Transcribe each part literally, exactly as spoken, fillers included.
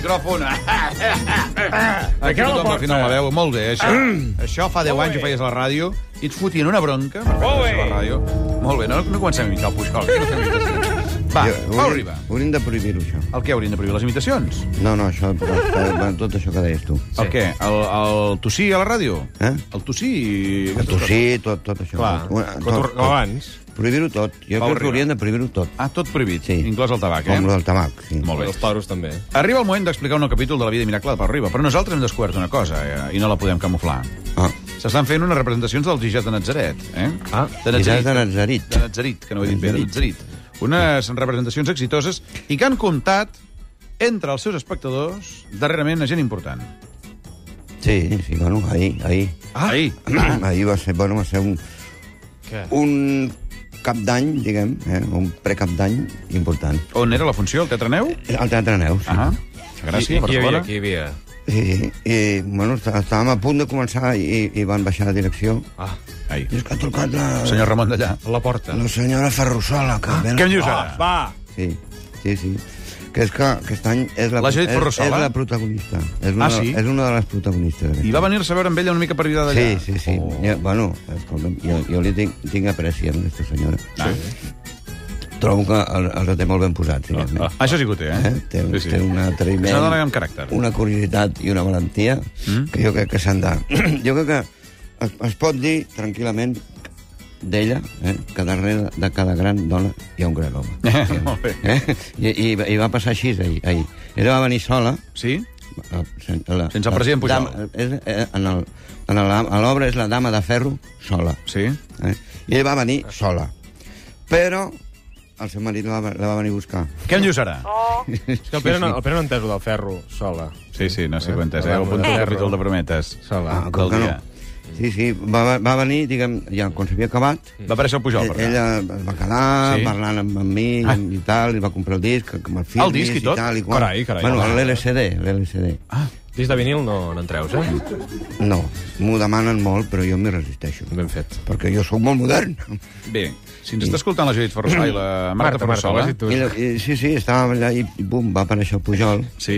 micròfon. Aquí tothom al final la veu. Molt bé, això. Això fa deu anys ho feies a la ràdio i et fotien una bronca per fer a la ràdio. Molt bé, no, no comencem a imitar el Pujol. No fem imitacions. Va, Pau Riba. Hauríem de prohibir-ho, això. El què hauríem de prohibir? Les imitacions? No, no, això, tot això que deies tu. El què? El, el tossir a la ràdio? Eh? El tossir... El tossir, tot, tot això. Clar, tot, com abans. Prohibir-ho tot. Jo Pau crec que Riba. hauríem de prohibir-ho tot. Ah, tot prohibit, Sí. inclòs el tabac, eh? Com el del tabac, sí. Molt bé. Els toros, també. Arriba el moment d'explicar un nou capítol de la vida i miracle de Pau Riba, però nosaltres hem descobert una cosa eh, i no la podem camuflar. Ah. S'estan fent unes representacions del Gijat de Natzaret, eh? Ah, de Gijat de Natzarit. De Natzarit, que no ho he dit bé, de Natzarit. Unes representacions exitoses i que han comptat entre els seus espectadors darrerament a gent important. Sí, sí, bueno, ahir, ahir. Ah, ahir. Ahir va ser, bueno, va ser un... Què? Un cap d'any, diguem, eh? Un precap d'any important. On era la funció? El Teatre Neu? Al Teatre Neu, sí. Ah, Gràcia, Qui hi havia, Barcelona. qui hi havia? Sí, i, bueno, està- estàvem a punt de començar i, i van baixar la direcció. Ah, Ai. I és que ha trucat la, Senyor Ramon d'allà. a la porta. la senyora Ferrusola. Que ven... Què em dius ara? Va! Sí, sí, sí. Que és que aquest any és la, La Judit és, Ferrusola? és la protagonista. És una, Ah, sí? És una de les protagonistes. aquest I va any. venir-se a veure amb ella una mica per vida d'allà. Sí, sí, sí. Oh. Ja, bueno, escolta'm, jo, jo li tinc, tinc apreci a aquesta senyora. Ah. Trobo que el, el té molt ben posat, diguem. Ah, això sí que ho té, eh? Eh? Té, Sí, sí. té un atreviment, És una dona amb caràcter. una curiositat i una valentia Mm. que jo crec que s'han de... jo crec que es, es pot dir tranquil·lament d'ella, eh, que darrere de cada gran dona hi ha un gran home. Eh, molt bé. Eh? I, i, I va passar així ahir. ahir. Ella va venir sola... Sí? a- sen- la, Sense el president Pujol. dama- és, eh, en el, en el, a l'obra és la dama de ferro sola. Sí? Eh? I ella va venir sola. Però el seu marit la, va- la va venir a buscar. Què em dius ara? És que el Pere no, el Pere no ha entès ho del ferro sola. Sí, sí, no sé si ho he entès, eh? Ho apunto al capítol de Prometes. Sola. Ah, com del que dia. no? Sí, sí, va, va venir, diguem, ja quan s'havia acabat, Va aparèixer el Pujol, per ella tant. es va quedar Sí. parlant amb, amb mi Ah. i tal, i va comprar el disc, que me'l firmis El disc i tot? tal, i qual. Carai, carai. Bueno, Home. l'L C D, l'L C D. Ah, Disc de vinil no n'en treus, eh? No, m'ho demanen molt, però jo m'hi resisteixo. Ben fet. Perquè jo sóc molt modern. bé, si ens està escoltant la Judit Ferrusola i la Marta Marta, Marta, ho Ferrusola... has dit tu. I, la- i, sí, sí, estàvem allà i, i bum, va aparèixer el Pujol. Sí?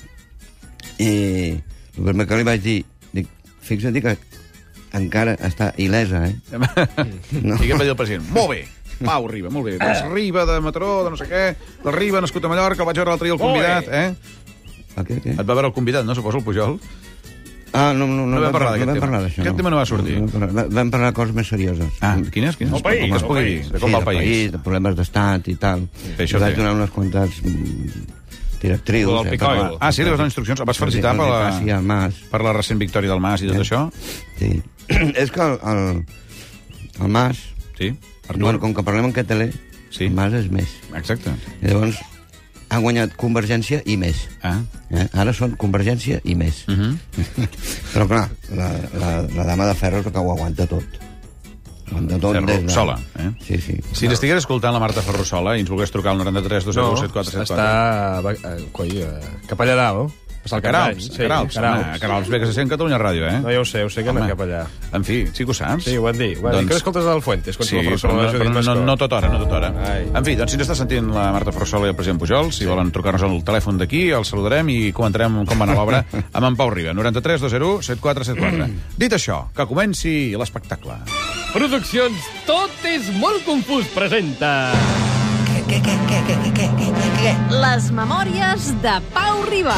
I el primer que li vaig dir, dic, fixa't que encara està il·lesa, eh? No. I què em va dir el president? Molt bé, Pau Riba, molt bé. Doncs Riba de Mataró, de no sé què, del Riba, nascut a Mallorca, el vaig veure l'altre dia el Molt convidat, bé. eh? El què, què? Et va veure el convidat, no, suposo, el Pujol? Ah, no, no, No no, vam parlar no d'aquest vam tema. parlar d'això. Aquest tema no va sortir. No, vam parlar- vam parlar de coses més serioses. Ah, quines? quines? El país, Com es el pugui país. dir? De com va el de país? de problemes d'estat i tal. Bé, això I vaig té. donar unes quantes mm, directrius. Lo del eh, picoil. per la- Ah, sí, li vas donar instruccions. El vas felicitar per la, Sí, el Mas. per la recent victòria del Mas i tot Eh. això? Sí. És que el, el, el Mas, Sí? Artur? bueno, com que parlem en català, Sí. el Mas és més. Exacte. I llavors ha guanyat Convergència i més. Ah. Eh? Ara són Convergència i més. Uh -huh. Però clar, la, la, la dama de ferro és la que ho aguanta tot. Aguanta tot Ferro, des de... sola, eh? Sí, sí. Si n'estigués escoltant la Marta Ferrusola i ens volgués trucar al noranta-tres dos zero No, set quatre set quatre. està eh, coi, eh, cap allà dalt, passar el cap d'any. Caralps, Caralps, home, Caralps, bé que se sent Catalunya Ràdio, eh? No, ja ho sé, ho sé que Home. anem cap allà. En fi, sí que ho saps. Sí, ho han dit. Ho han dit. Que escoltes del Fuentes, quan Sí, tu la però, persona no, de Judit però no, Mascó. no tota hora, no tota hora. Ai. En fi, doncs si ens està sentint la Marta Ferrusola i el president Pujol, si volen trucar-nos al telèfon d'aquí, els saludarem i comentarem com va anar l'obra amb en Pau Riba. noranta-tres dos zero set quatre set quatre. Dit això, que comenci l'espectacle. Produccions Tot és molt confús presenta... Què, què, què, què, què, què, què, què, què? Les memòries de Pau Riba.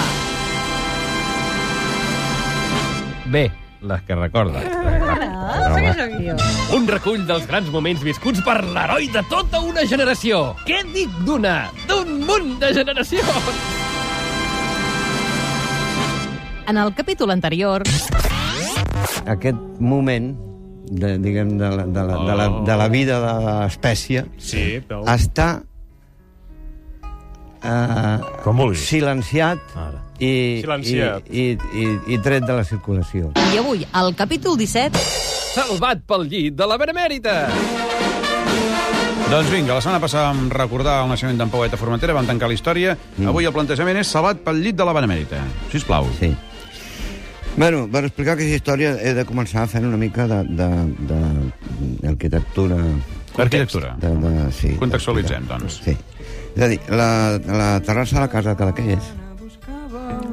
Bé, les que recorda. Ah, sí que sóc jo. Un recull dels grans moments viscuts per l'heroi de tota una generació. Què dic d'una? D'un munt de generacions! En el capítol anterior... Aquest moment de, diguem, de, la, de, la, de, la, de la vida de l'espècie Sí, però... està eh, Com vulguis. silenciat Ara. i, Silenciat. i, i, i, i tret de la circulació. I avui, al capítol disset... Salvat pel llit de la Benemèrita. Doncs vinga, la setmana passada vam recordar el naixement d'en Pauet a Formentera, vam tancar la història. Mm. Avui el plantejament és salvat pel llit de la Benemèrita. Sisplau. Sí. Bueno, per explicar aquesta història he de començar fent una mica d'arquitectura... Arquitectura. De, de, sí, Contextualitzem, doncs. Sí. És a dir, la, la terrassa de la casa de Cadaqués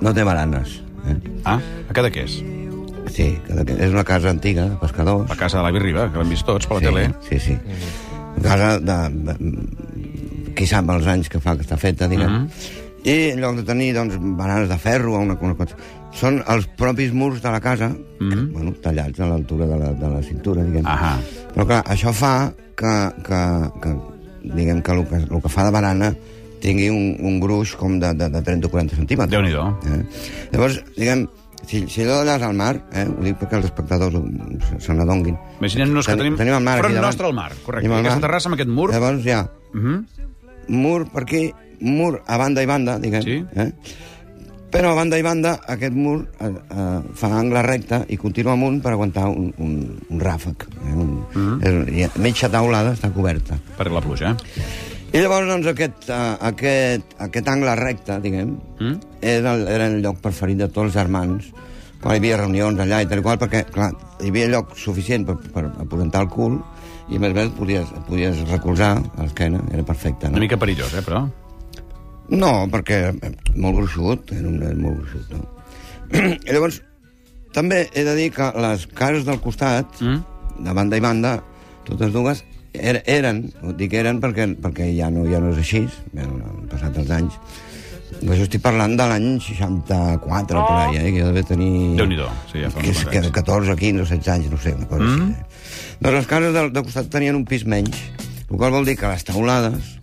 no té baranes. Eh? Ah, a Cadaqués. Sí, és una casa antiga, de pescadors. La casa de l'avi Riba, que l'hem vist tots per la sí, tele. Sí, sí. Una casa de, de... Qui sap els anys que fa que està feta, diguem. Mm -hmm. I en lloc de tenir, doncs, baranes de ferro o una, una cosa... Són els propis murs de la casa, mm -hmm. bueno, tallats a l'altura de, la, de la cintura, diguem. Ahà. Però, clar, això fa que, que, que diguem que el, que el que fa de barana tingui un, un gruix com de, de, de trenta o quaranta centímetres. Déu-n'hi-do. Eh? Llavors, diguem, si, si allò d'allà és al mar, eh, ho dic perquè els espectadors se n'adonguin. Imaginem-nos que Ten, tenim, tenim el mar front aquí davant. nostre al mar, correcte. Tenim el Aquesta mar. terrassa amb aquest mur. Llavors hi ha Uh -huh. mur per aquí, mur a banda i banda, diguem. Sí. Eh? Però a banda i banda aquest mur eh, eh, fa angle recte i continua amunt per aguantar un, un, un ràfec. Eh? Un, uh -huh. és, mitja taulada està coberta. Per la pluja, eh? I llavors, doncs, aquest, uh, aquest, aquest angle recte, diguem, mm? era, el, era el lloc preferit de tots els germans, quan hi havia reunions allà i tal i qual, perquè, clar, hi havia lloc suficient per, per aposentar el cul, i més bé et podies, et podies recolzar a l'esquena, era perfecte, no? Una mica perillós, eh, però... No, perquè molt gruixut, era un nen molt gruixut, no? I llavors, també he de dir que les cases del costat, mm? de banda i banda, totes dues, er, eren, ho dic eren perquè, perquè ja, no, ja no és així, bueno, han passat els anys. Jo estic parlant de l'any seixanta-quatre, oh. per allà, eh, que jo devia tenir... Déu-n'hi-do, sí, ja fa uns que, que catorze, quinze, setze anys, no sé, una cosa mm? així. Eh? Doncs les cases del, del costat tenien un pis menys, el qual vol dir que les taulades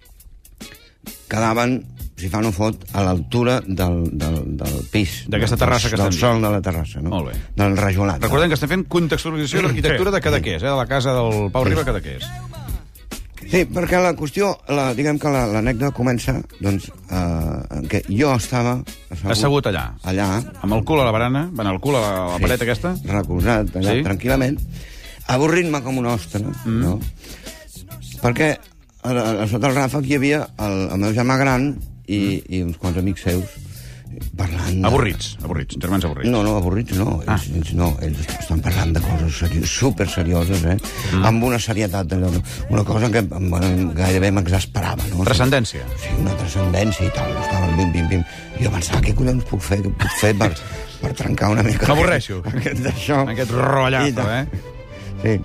quedaven, si fa no fot, a l'altura del, del, del pis. D'aquesta terrassa que estem dient. Del sol de la terrassa, no? Molt bé. Del rajolat. Recordem que estem fent contextualització d'arquitectura de Cadaqués, eh, de la casa del Pau Riba a Cadaqués. Sí, perquè la qüestió, la, diguem que l'anècdota la, comença, doncs, eh, en què jo estava assegut, assegut allà. Allà. Amb el cul a la barana, bueno, el cul a la, a la sí, paret aquesta. Recolzat allà, sí, tranquil·lament, avorrint-me com un ostre, mm. no? Perquè a, a, a sota el ràfec hi havia el, el meu germà gran i, mm. i uns quants amics seus parlant... De... Avorrits, avorrits, germans avorrits. No, no, avorrits no. Ah. Ells, ells no, ells estan parlant de coses seri super serioses, eh? Mm. Amb una serietat, una cosa que bueno, gairebé m'exasperava, no? Transcendència. Sí, una transcendència i tal. Estaven bim, bim, bim. I jo pensava, què collons puc fer, què puc fer per, per trencar una mica... M'avorreixo. Aquest d'això. Aquest rotllazo, eh? Sí.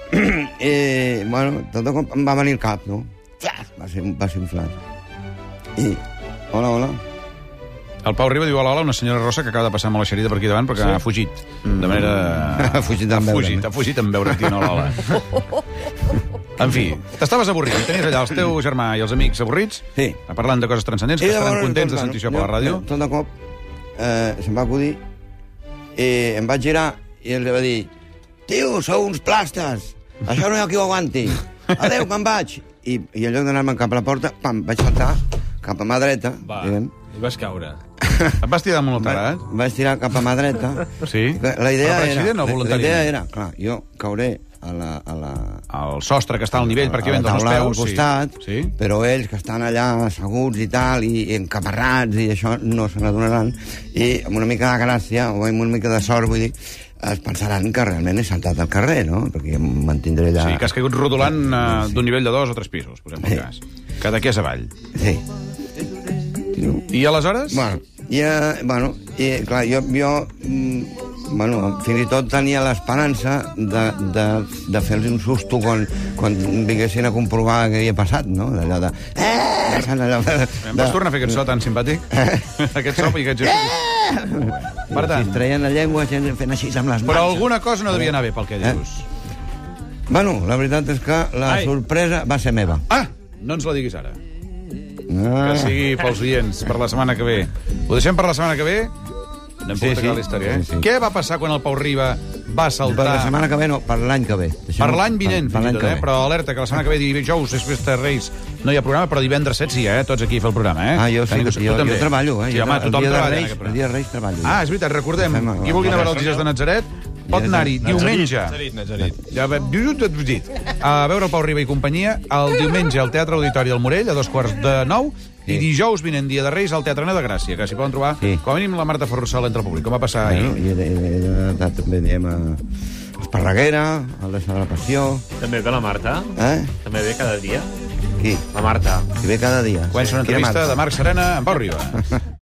I, bueno, tot de cop em va venir el cap, no? Va ser, va ser un flash. I, hola, hola. El Pau Riba diu hola, hola, una senyora rossa que acaba de passar amb la xerida per aquí davant perquè sí, ha fugit. De manera... Ha fugit en veure'm. Ha fugit en veure'm, tio, no, hola, hola. En fi, t'estaves avorrit. Tenies allà els teus germà i els amics avorrits, sí, parlant de coses transcendents, que estaran contents de sentir això per la ràdio. Tot de cop eh, se'm va acudir i em vaig girar i els va dir: tio, sou uns plastes, això no hi ha qui ho aguanti. Adéu, me'n vaig. I, i en lloc d'anar-me'n cap a la porta, pam, vaig saltar cap a mà dreta. Va, diguem. I vas caure. Et vas tirar damunt el terrat? Va, vaig tirar cap a mà dreta. Sí? La idea per era, accident o la, la voluntàriament? idea era, clar, jo cauré a la... A la el sostre que està al nivell per aquí venen els peus. Costat, sí. Sí? Però ells que estan allà asseguts i tal, i, i encaparrats i això, no se n'adonaran. I amb una mica de gràcia, o amb una mica de sort, vull dir, es pensaran que realment he saltat al carrer, no? Perquè em mantindré allà... Sí, que has caigut rodolant uh, d'un nivell de dos o tres pisos, posem el sí, cas. Cada aquí és avall. Sí. I aleshores? Bueno, i, uh, bueno, i clar, jo, jo mm, bueno, fins i tot tenia l'esperança de, de, de fer-los un susto quan, quan vinguessin a comprovar què havia passat, no? D'allò de... Eh! Allò de, de... Em vas tornar a fer aquest so tan simpàtic? Eh? Aquest so i aquest gest... Eh! Per tant... Si es treien la llengua fent així amb les mans. Però alguna cosa no devia anar bé pel que dius. Eh? Bueno, la veritat és que la Ai. sorpresa va ser meva. Ah! No ens la diguis ara. Ah. Que sigui pels oients, per la setmana que ve. Ho deixem per la setmana que ve? Anem sí, sí, sí. la història, eh? Sí, sí. Què va passar quan el Pau Riba va saltar... Per la setmana que ve, no, per l'any que ve. Deixem per l'any vinent, per, per fins i tot, eh? Però alerta, que la setmana que ve, dijous, després de Reis, no hi ha programa, però divendres set sí, eh? Tots aquí a fer el programa, eh? Ah, jo sí, Tenim, jo, jo, jo treballo, eh? Sí, home, tothom el dia treballa. de Reis, el dia de Reis treballo. Ah, és veritat, recordem, qui vulgui anar a veure els Dies de Natzaret, pot anar-hi diumenge. Natzarit, Natzarit. Ja, dit, a veure el Pau Riba i companyia, el diumenge al Teatre Auditori del Morell, a dos quarts de nou, i dijous vinent, dia de Reis, al Teatre Neu de Gràcia, que s'hi poden trobar, sí, com a mínim, la Marta Ferrussol entre el públic. Com va passar bueno, ahir? I he, he, he anat també, diem, a Esparreguera, al Deixar de la Passió... També ve la Marta? Eh? També ve cada dia? Qui? La Marta. Qui ve cada dia. Comença una entrevista de Marc Serena amb Pau Riba.